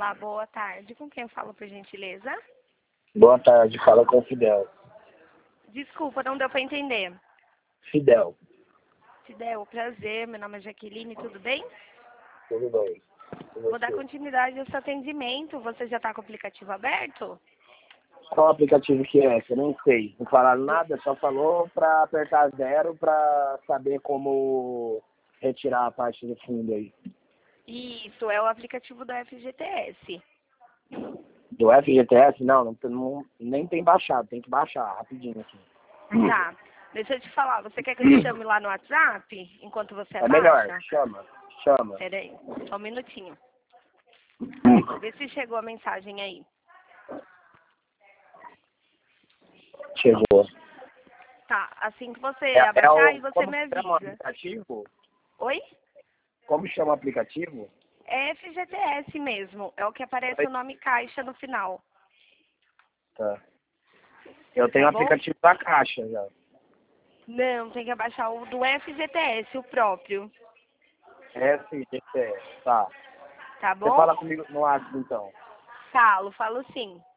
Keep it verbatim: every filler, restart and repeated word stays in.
Olá, boa tarde. Com quem eu falo, por gentileza? Boa tarde, fala com o Fidel. Desculpa, não deu para entender. Fidel, Fidel, prazer. Meu nome é Jaqueline, tudo bem? tudo bem? E Vou dar você? continuidade ao seu atendimento. Você já está com o aplicativo aberto? Qual aplicativo que é esse? Eu nem sei. Não falaram Do- nada, só falou pra apertar zero pra saber como retirar a parte do fundo aí. Isso, é o aplicativo do F G T S. Do F G T S? Não, não, não- nem tem baixado, tem que baixar rapidinho aqui. Tá. Deixa eu te falar, você quer que eu te chame lá no WhatsApp, enquanto você É melhor, baixa? chama, chama. Peraí, só um minutinho. Vê se chegou a mensagem aí. Chegou. Tá, assim que você É, é abaixar, aí o, você como me chama o avisa. aplicativo? Oi? Como chama o aplicativo? É F G T S mesmo. É o que aparece o nome caixa no final. Tá. Eu tenho Tá o bom? aplicativo da Caixa já. Não, tem que abaixar o do F G T S, o próprio. F G T S, tá. Tá Você bom? fala comigo no WhatsApp então. Falo, falo sim.